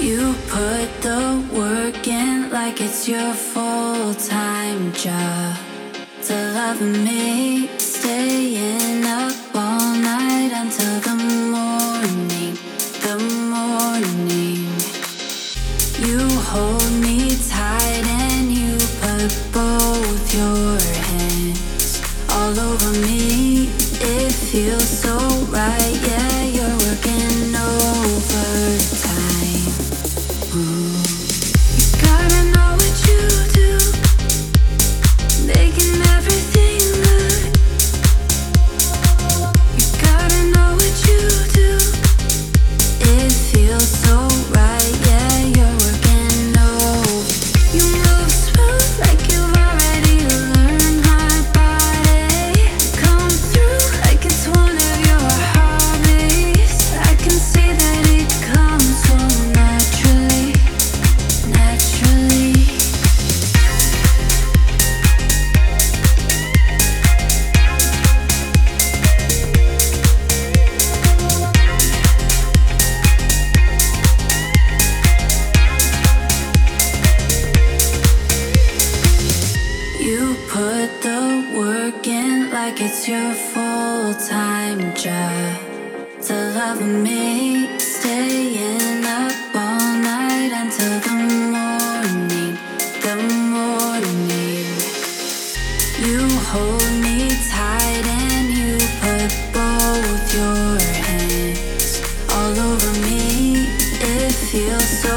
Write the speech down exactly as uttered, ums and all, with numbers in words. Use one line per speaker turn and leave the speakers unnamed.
You put the work in like it's your full-time job. To love me, staying up all night until the morning, the morning. You hold me tight and you put both your hands all over me. It feels so right, yeah, you're working overtime. Ooh. You gotta know what you do, making everything good. You gotta know what you do. It feels so right, yeah, you're working over. You move smooth like you've already learned my body. Come through like it's one of your hobbies. I can see that it comes so naturally, naturally. You put the work in like it's your full-time job. To love me, staying up all night until the morning, the morning. You hold me tight and you put both your hands all over me. It feels so